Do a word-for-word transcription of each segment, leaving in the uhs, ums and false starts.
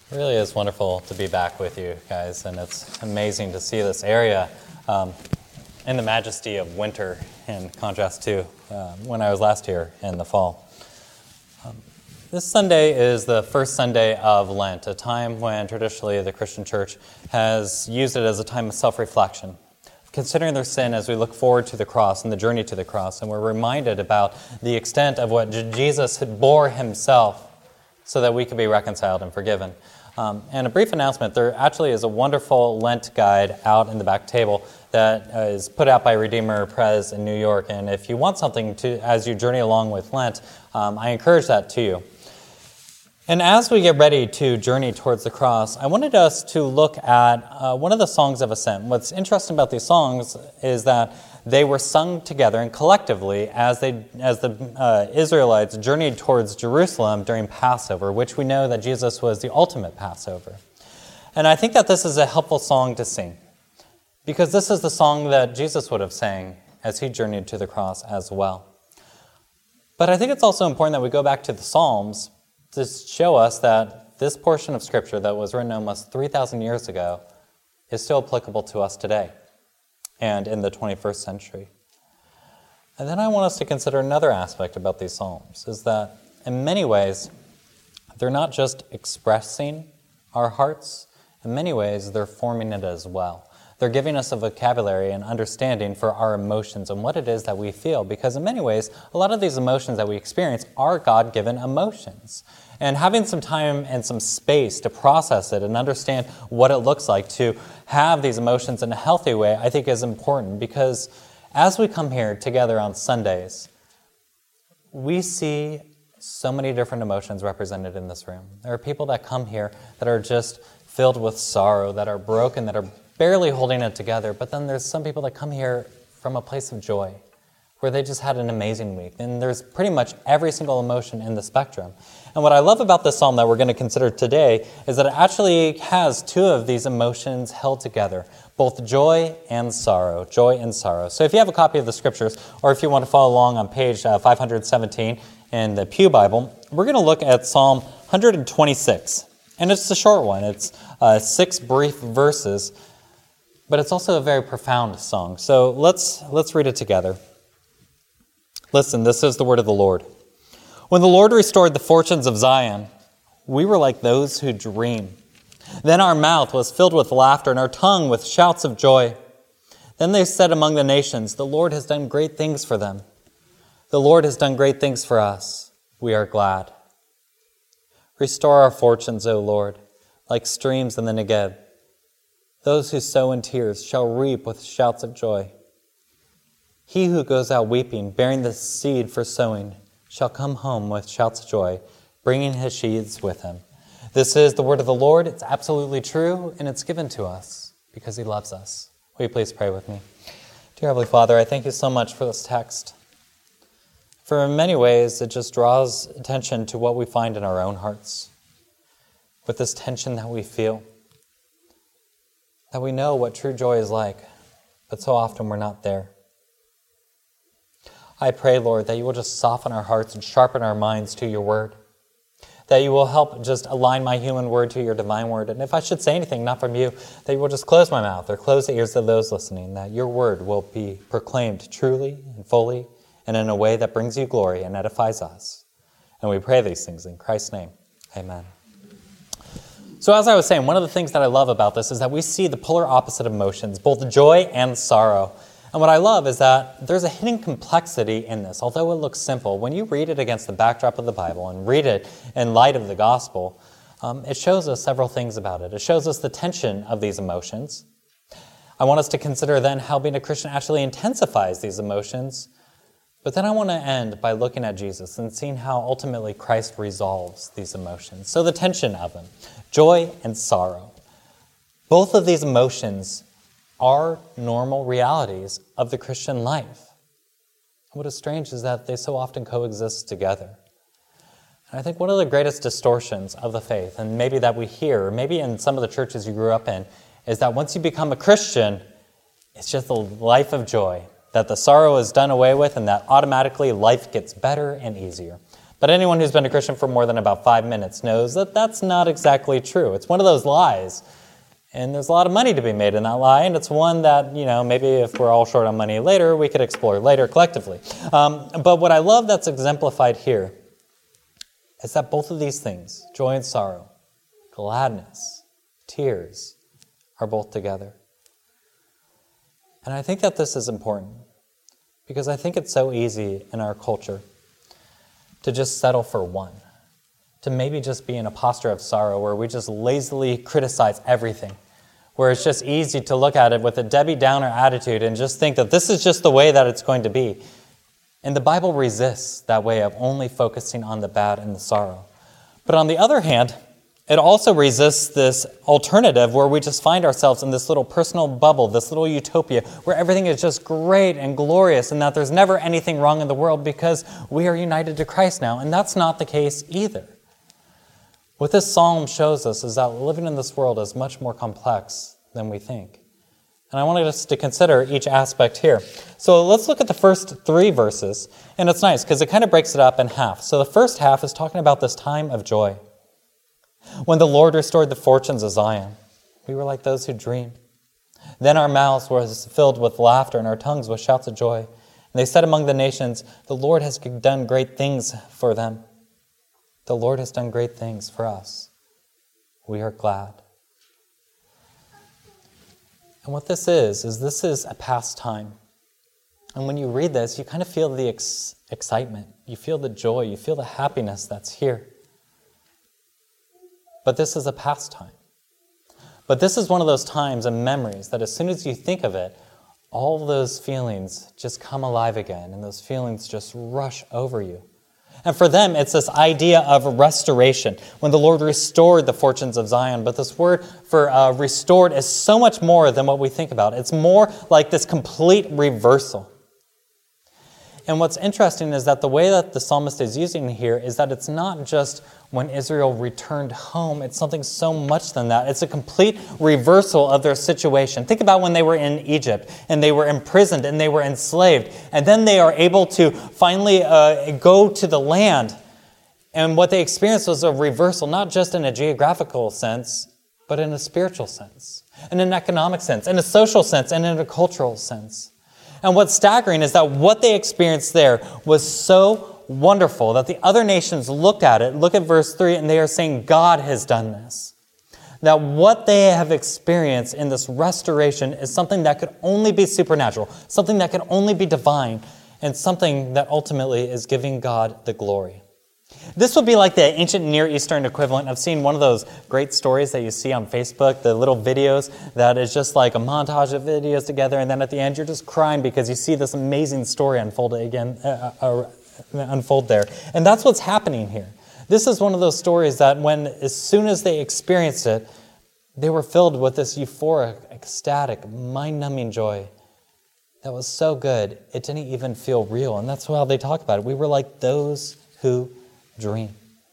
It really is wonderful to be back with you guys, and it's amazing to see this area um, in the majesty of winter in contrast to uh, when I was last here in the fall. Um, this Sunday is the first Sunday of Lent, a time when traditionally the Christian church has used it as a time of self-reflection, considering their sin as we look forward to the cross and the journey to the cross, and we're reminded about the extent of what J- Jesus had bore himself so that we could be reconciled and forgiven. Um, and a brief announcement, there actually is a wonderful Lent guide out in the back table that uh, is put out by Redeemer Press in New York. And if you want something to as you journey along with Lent, um, I encourage that to you. And as we get ready to journey towards the cross, I wanted us to look at uh, one of the songs of ascent. What's interesting about these songs is that they were sung together and collectively as they as the uh, Israelites journeyed towards Jerusalem during Passover, which we know that Jesus was the ultimate Passover. And I think that this is a helpful song to sing, because this is the song that Jesus would have sang as he journeyed to the cross as well. But I think it's also important that we go back to the Psalms to show us that this portion of Scripture that was written almost three thousand years ago is still applicable to us today and in the twenty-first century. And then I want us to consider another aspect about these Psalms, is that in many ways, they're not just expressing our hearts. In many ways, they're forming it as well. They're giving us a vocabulary and understanding for our emotions and what it is that we feel, because in many ways, a lot of these emotions that we experience are God-given emotions. And having some time and some space to process it and understand what it looks like to have these emotions in a healthy way, I think is important, because as we come here together on Sundays, we see so many different emotions represented in this room. There are people that come here that are just filled with sorrow, that are broken, that are barely holding it together, but then there's some people that come here from a place of joy, where they just had an amazing week. And there's pretty much every single emotion in the spectrum. And what I love about this psalm that we're going to consider today is that it actually has two of these emotions held together, both joy and sorrow, joy and sorrow. So if you have a copy of the Scriptures, or if you want to follow along on page uh, five seventeen in the Pew Bible, we're going to look at Psalm one twenty-six. And it's a short one. It's uh, six brief verses, but it's also a very profound song. So let's let's read it together. Listen, this is the word of the Lord. When the Lord restored the fortunes of Zion, we were like those who dream. Then our mouth was filled with laughter and our tongue with shouts of joy. Then they said among the nations, the Lord has done great things for them. The Lord has done great things for us. We are glad. Restore our fortunes, O Lord, like streams in the Negev. Those who sow in tears shall reap with shouts of joy. He who goes out weeping, bearing the seed for sowing, shall come home with shouts of joy, bringing his sheaves with him. This is the word of the Lord. It's absolutely true, and it's given to us because he loves us. Will you please pray with me? Dear Heavenly Father, I thank you so much for this text. For in many ways, it just draws attention to what we find in our own hearts, with this tension that we feel, that we know what true joy is like, but so often we're not there. I pray, Lord, that you will just soften our hearts and sharpen our minds to your word, that you will help just align my human word to your divine word, and if I should say anything not from you, that you will just close my mouth or close the ears of those listening, that your word will be proclaimed truly and fully and in a way that brings you glory and edifies us. And we pray these things in Christ's name. Amen. So as I was saying, one of the things that I love about this is that we see the polar opposite of emotions, both joy and sorrow. And what I love is that there's a hidden complexity in this. Although it looks simple, when you read it against the backdrop of the Bible and read it in light of the gospel, um, it shows us several things about it. It shows us the tension of these emotions. I want us to consider then how being a Christian actually intensifies these emotions. But then I want to end by looking at Jesus and seeing how ultimately Christ resolves these emotions. So the tension of them, joy and sorrow. Both of these emotions are normal realities of the Christian life. What is strange is that they so often coexist together. And I think one of the greatest distortions of the faith, and maybe that we hear, or maybe in some of the churches you grew up in, is that once you become a Christian, it's just a life of joy, that the sorrow is done away with and that automatically life gets better and easier. But anyone who's been a Christian for more than about five minutes knows that that's not exactly true. It's one of those lies. And there's a lot of money to be made in that lie, and it's one that, you know, maybe if we're all short on money later, we could explore later collectively. Um, but what I love that's exemplified here is that both of these things, joy and sorrow, gladness, tears, are both together. And I think that this is important because I think it's so easy in our culture to just settle for one, to maybe just be in a posture of sorrow where we just lazily criticize everything, where it's just easy to look at it with a Debbie Downer attitude and just think that this is just the way that it's going to be. And the Bible resists that way of only focusing on the bad and the sorrow. But on the other hand, it also resists this alternative where we just find ourselves in this little personal bubble, this little utopia, where everything is just great and glorious and that there's never anything wrong in the world because we are united to Christ now. And that's not the case either. What this psalm shows us is that living in this world is much more complex than we think. And I wanted us to consider each aspect here. So let's look at the first three verses. And it's nice because it kind of breaks it up in half. So the first half is talking about this time of joy. When the Lord restored the fortunes of Zion, we were like those who dream. Then our mouths were filled with laughter and our tongues with shouts of joy. And they said among the nations, the Lord has done great things for them. The Lord has done great things for us. We are glad. And what this is, is this is a past time. And when you read this, you kind of feel the ex- excitement. You feel the joy. You feel the happiness that's here. But this is a past time. But this is one of those times and memories that as soon as you think of it, all those feelings just come alive again, and those feelings just rush over you. And for them, it's this idea of restoration, when the Lord restored the fortunes of Zion. But this word for uh, restored is so much more than what we think about. It's more like this complete reversal. And what's interesting is that the way that the psalmist is using here is that it's not just when Israel returned home. It's something so much than that. It's a complete reversal of their situation. Think about when they were in Egypt and they were imprisoned and they were enslaved. And then they are able to finally uh, go to the land. And what they experienced was a reversal, not just in a geographical sense, but in a spiritual sense, in an economic sense, in a social sense, and in a cultural sense. And what's staggering is that what they experienced there was so wonderful that the other nations looked at it, look at verse three, and they are saying, God has done this. That what they have experienced in this restoration is something that could only be supernatural, something that could only be divine, and something that ultimately is giving God the glory. This would be like the ancient Near Eastern equivalent of seeing one of those great stories that you see on Facebook, the little videos that is just like a montage of videos together, and then at the end you're just crying because you see this amazing story unfold again, uh, uh, unfold there. And that's what's happening here. This is one of those stories that when, as soon as they experienced it, they were filled with this euphoric, ecstatic, mind-numbing joy that was so good it didn't even feel real. And that's how they talk about it. We were like those who dream.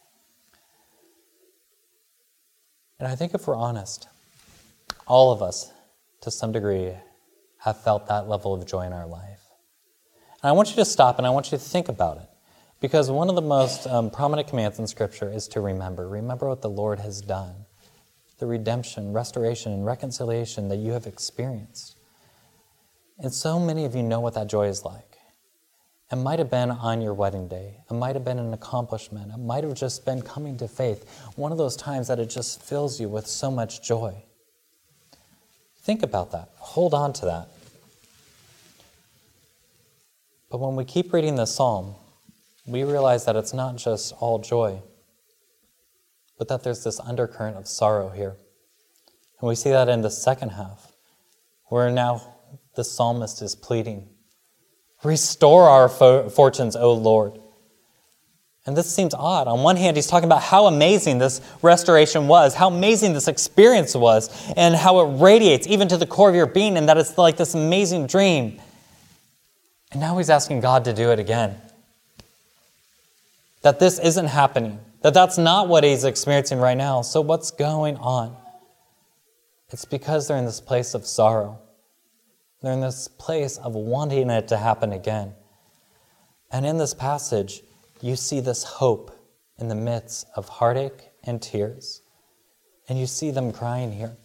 And I think if we're honest, all of us, to some degree, have felt that level of joy in our life. And I want you to stop and I want you to think about it. Because one of the most um, prominent commands in Scripture is to remember. Remember what the Lord has done. The redemption, restoration, and reconciliation that you have experienced. And so many of you know what that joy is like. It might have been on your wedding day. It might have been an accomplishment. It might have just been coming to faith. One of those times that it just fills you with so much joy. Think about that. Hold on to that. But when we keep reading the psalm, we realize that it's not just all joy, but that there's this undercurrent of sorrow here. And we see that in the second half, where now the psalmist is pleading, restore our fo- fortunes, O Lord. And this seems odd. On one hand, he's talking about how amazing this restoration was, how amazing this experience was, and how it radiates even to the core of your being, and that it's like this amazing dream. And now he's asking God to do it again. That this isn't happening. That that's not what he's experiencing right now. So what's going on? It's because they're in this place of sorrow. They're in this place of wanting it to happen again. And in this passage, you see this hope in the midst of heartache and tears, and you see them crying here.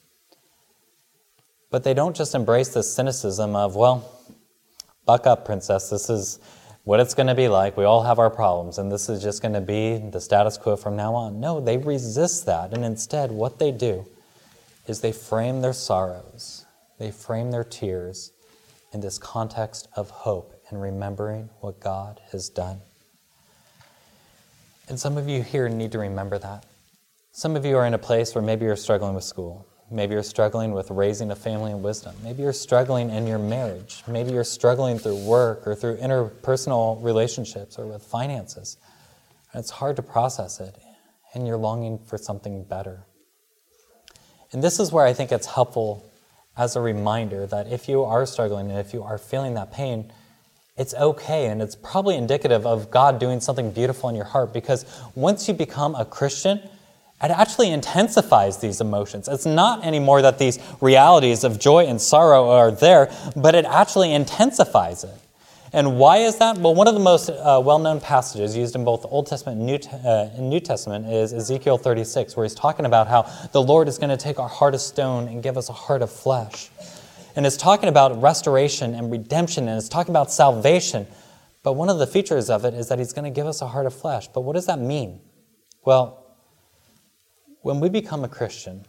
But they don't just embrace this cynicism of, well, buck up, princess, this is what it's going to be like. We all have our problems, and this is just going to be the status quo from now on. No, they resist that, and instead what they do is they frame their sorrows, they frame their tears in this context of hope and remembering what God has done. And some of you here need to remember that. Some of you are in a place where maybe you're struggling with school. Maybe you're struggling with raising a family in wisdom. Maybe you're struggling in your marriage. Maybe you're struggling through work or through interpersonal relationships or with finances. And it's hard to process it, and you're longing for something better. And this is where I think it's helpful as a reminder that if you are struggling and if you are feeling that pain, it's okay, and it's probably indicative of God doing something beautiful in your heart, because once you become a Christian, it actually intensifies these emotions. It's not anymore that these realities of joy and sorrow are there, but it actually intensifies it. And why is that? Well, one of the most uh, well-known passages used in both the Old Testament and New, uh, and New Testament is Ezekiel thirty-six, where he's talking about how the Lord is going to take our heart of stone and give us a heart of flesh. And it's talking about restoration and redemption, and it's talking about salvation. But one of the features of it is that he's going to give us a heart of flesh. But what does that mean? Well, when we become a Christian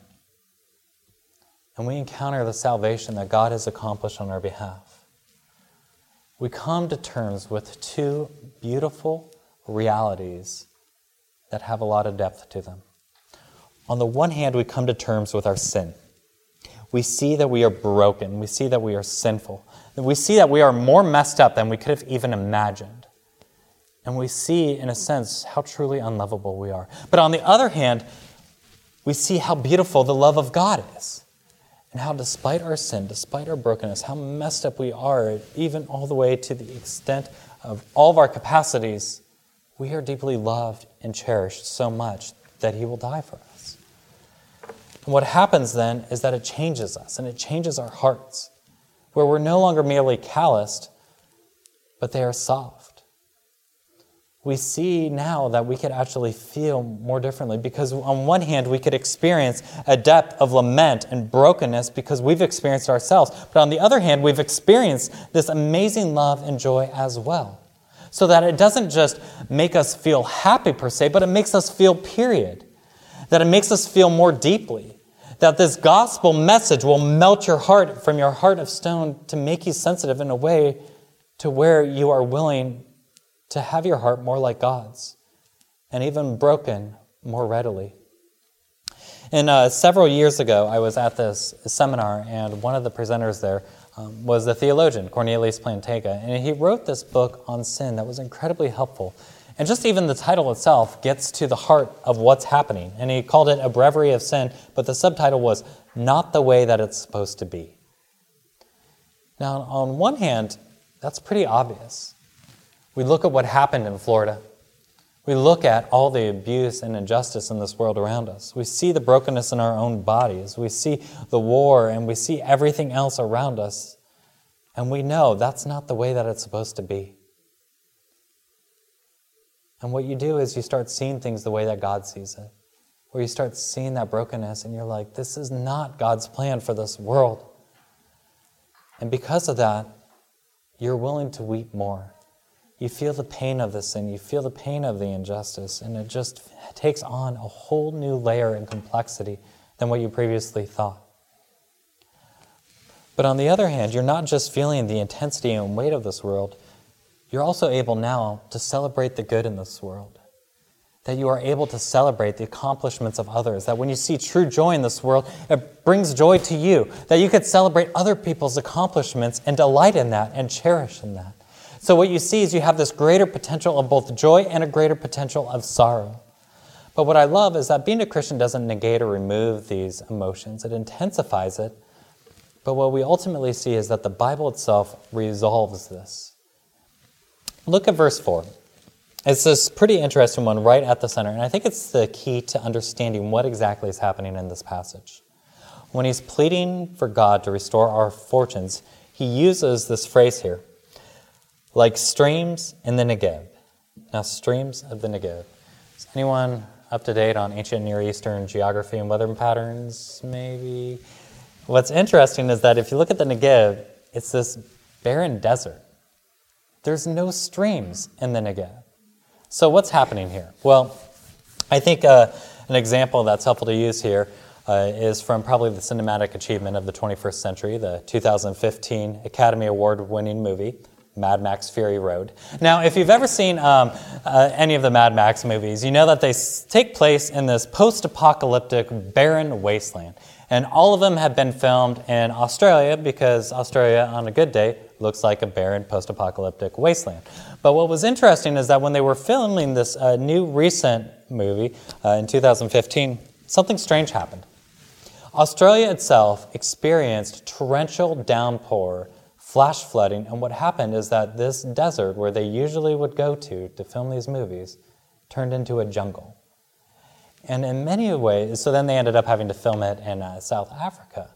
and we encounter the salvation that God has accomplished on our behalf, we come to terms with two beautiful realities that have a lot of depth to them. On the one hand, we come to terms with our sin. We see that we are broken. We see that we are sinful. We see that we are more messed up than we could have even imagined. And we see, in a sense, how truly unlovable we are. But on the other hand, we see how beautiful the love of God is, and how despite our sin, despite our brokenness, how messed up we are, even all the way to the extent of all of our capacities, we are deeply loved and cherished so much that he will die for us. And what happens then is that it changes us, and it changes our hearts, where we're no longer merely calloused, but they are soft. We see now that we could actually feel more differently, because on one hand, we could experience a depth of lament and brokenness because we've experienced ourselves. But on the other hand, we've experienced this amazing love and joy as well. So that it doesn't just make us feel happy per se, but it makes us feel period. That it makes us feel more deeply. That this gospel message will melt your heart from your heart of stone to make you sensitive in a way to where you are willing to have your heart more like God's, and even broken more readily. And uh, several years ago, I was at this seminar, and one of the presenters there um, was the theologian, Cornelius Plantinga, and he wrote this book on sin that was incredibly helpful. And just even the title itself gets to the heart of what's happening. And he called it A Breviary of Sin, but the subtitle was Not the Way That It's Supposed to Be. Now, on one hand, that's pretty obvious. We look at what happened in Florida. We look at all the abuse and injustice in this world around us. We see the brokenness in our own bodies. We see the war, and we see everything else around us. And we know that's not the way that it's supposed to be. And what you do is you start seeing things the way that God sees it. Where you start seeing that brokenness, and you're like, this is not God's plan for this world. And because of that, you're willing to weep more. You feel the pain of the sin, you feel the pain of the injustice, and it just takes on a whole new layer and complexity than what you previously thought. But on the other hand, you're not just feeling the intensity and weight of this world, you're also able now to celebrate the good in this world. That you are able to celebrate the accomplishments of others, that when you see true joy in this world, it brings joy to you, that you could celebrate other people's accomplishments and delight in that and cherish in that. So what you see is you have this greater potential of both joy and a greater potential of sorrow. But what I love is that being a Christian doesn't negate or remove these emotions. It intensifies it. But what we ultimately see is that the Bible itself resolves this. Look at verse four. It's this pretty interesting one right at the center, and I think it's the key to understanding what exactly is happening in this passage. When he's pleading for God to restore our fortunes, he uses this phrase here. Like streams in the Negev, Now, streams of the Negev. Is anyone up to date on ancient Near Eastern geography and weather patterns, maybe? What's interesting is that if you look at the Negev, it's this barren desert. There's no streams in the Negev. So what's happening here? Well, I think uh, an example that's helpful to use here uh, is from probably the cinematic achievement of the twenty-first century, the two thousand fifteen Academy Award-winning movie, Mad Max Fury Road. Now, if you've ever seen um, uh, any of the Mad Max movies, you know that they s- take place in this post-apocalyptic barren wasteland. And all of them have been filmed in Australia because Australia, on a good day, looks like a barren post-apocalyptic wasteland. But what was interesting is that when they were filming this uh, new recent movie uh, in two thousand fifteen, something strange happened. Australia itself experienced torrential downpour, flash flooding, and what happened is that this desert where they usually would go to to film these movies turned into a jungle. And in many ways, so then they ended up having to film it in uh, South Africa.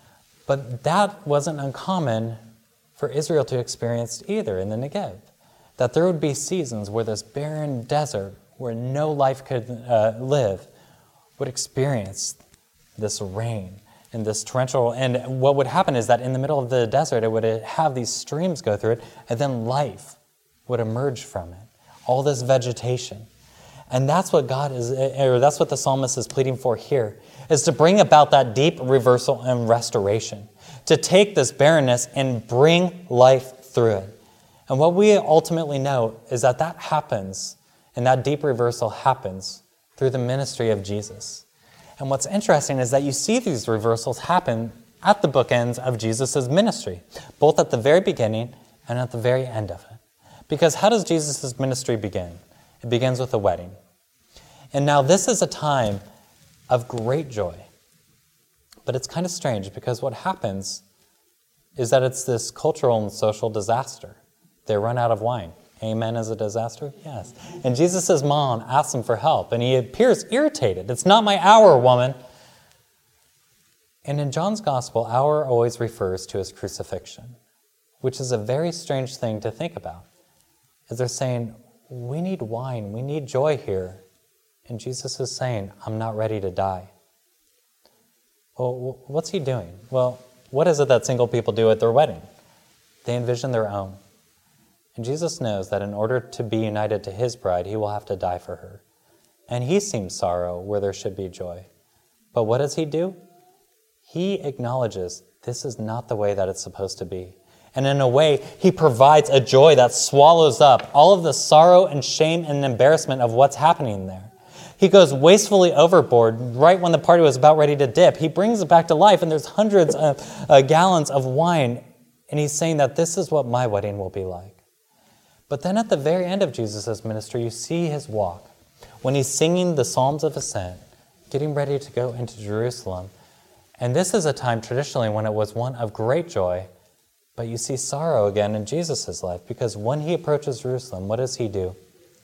But that wasn't uncommon for Israel to experience either in the Negev, that there would be seasons where this barren desert, where no life could uh, live, would experience this rain and this torrential, and what would happen is that in the middle of the desert, it would have these streams go through it, and then life would emerge from it, all this vegetation. And that's what God is, or that's what the psalmist is pleading for here, is to bring about that deep reversal and restoration, to take this barrenness and bring life through it. And what we ultimately know is that that happens, and that deep reversal happens through the ministry of Jesus. And what's interesting is that you see these reversals happen at the bookends of Jesus' ministry, both at the very beginning and at the very end of it. Because how does Jesus' ministry begin? It begins with a wedding. And now this is a time of great joy. But it's kind of strange because what happens is that it's this cultural and social disaster. They run out of wine. Amen is a disaster? Yes. And Jesus' mom asks him for help, and he appears irritated. It's not my hour, woman. And in John's gospel, hour always refers to his crucifixion, which is a very strange thing to think about. As they're saying, we need wine, we need joy here. And Jesus is saying, I'm not ready to die. Well, what's he doing? Well, what is it that single people do at their wedding? They envision their own. And Jesus knows that in order to be united to his bride, he will have to die for her. And he sees sorrow where there should be joy. But what does he do? He acknowledges this is not the way that it's supposed to be. And in a way, he provides a joy that swallows up all of the sorrow and shame and embarrassment of what's happening there. He goes wastefully overboard right when the party was about ready to dip. He brings it back to life, and there's hundreds of uh, gallons of wine. And he's saying that this is what my wedding will be like. But then at the very end of Jesus' ministry, you see his walk. When he's singing the Psalms of Ascent, getting ready to go into Jerusalem. And this is a time traditionally when it was one of great joy, but you see sorrow again in Jesus' life, because when he approaches Jerusalem, what does he do?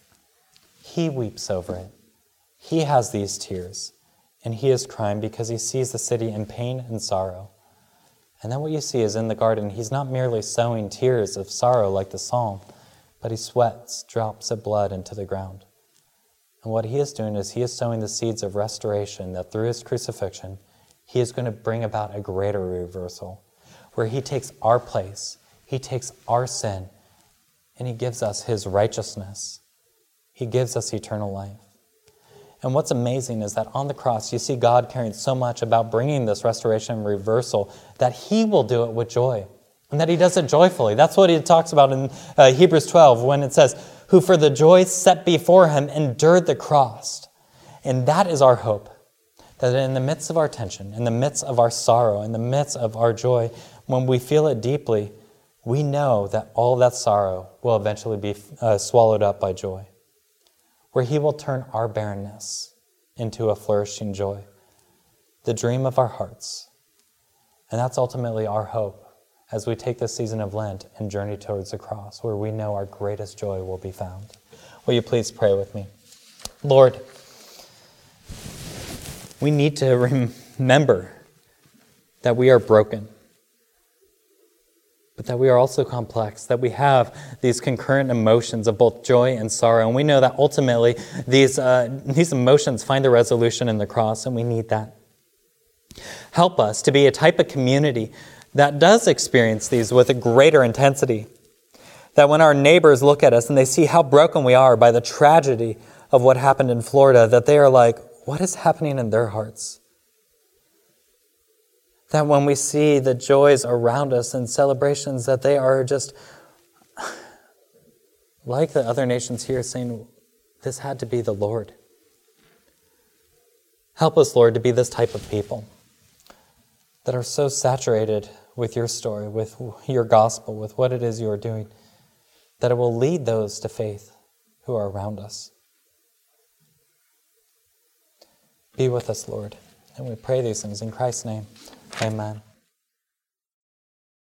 He weeps over it. He has these tears, and he is crying because he sees the city in pain and sorrow. And then what you see is in the garden, he's not merely sowing tears of sorrow like the psalm, but he sweats drops of blood into the ground. And what he is doing is he is sowing the seeds of restoration that through his crucifixion, he is going to bring about a greater reversal, where he takes our place, he takes our sin, and he gives us his righteousness. He gives us eternal life. And what's amazing is that on the cross, you see God caring so much about bringing this restoration and reversal that he will do it with joy. And that he does it joyfully. That's what he talks about in uh, Hebrews twelve when it says, who for the joy set before him endured the cross. And that is our hope. That in the midst of our tension, in the midst of our sorrow, in the midst of our joy, when we feel it deeply, we know that all that sorrow will eventually be uh, swallowed up by joy. Where he will turn our barrenness into a flourishing joy. The dream of our hearts. And that's ultimately our hope as we take this season of Lent and journey towards the cross, where we know our greatest joy will be found. Will you please pray with me? Lord, we need to remember that we are broken. but that we are also complex, that we have these concurrent emotions of both joy and sorrow. And we know that ultimately these, uh, these emotions find their resolution in the cross, and we need that. Help us to be a type of community that does experience these with a greater intensity. That when our neighbors look at us and they see how broken we are by the tragedy of what happened in Florida, that they are like, what is happening in their hearts? That when we see the joys around us and celebrations, that they are just like the other nations here, saying, this had to be the Lord. Help us, Lord, to be this type of people that are so saturated with your story, with your gospel, with what it is you are doing, that it will lead those to faith who are around us. Be with us, Lord. And we pray these things in Christ's name. Amen.